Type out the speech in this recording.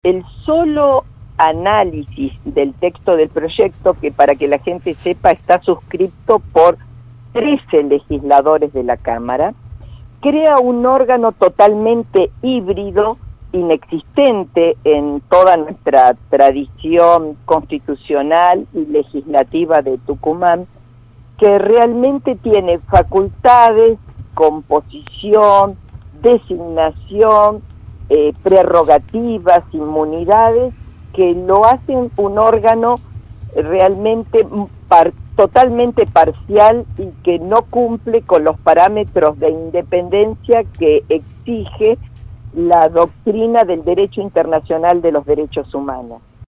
el solo análisis del texto del proyecto, que para que la gente sepa está suscrito por 13 legisladores de la Cámara, crea un órgano totalmente híbrido, inexistente en toda nuestra tradición constitucional y legislativa de Tucumán, que realmente tiene facultades, composición, designación, prerrogativas, inmunidades, que lo hacen un órgano realmente totalmente parcial y que no cumple con los parámetros de independencia que exige la doctrina del derecho internacional de los derechos humanos.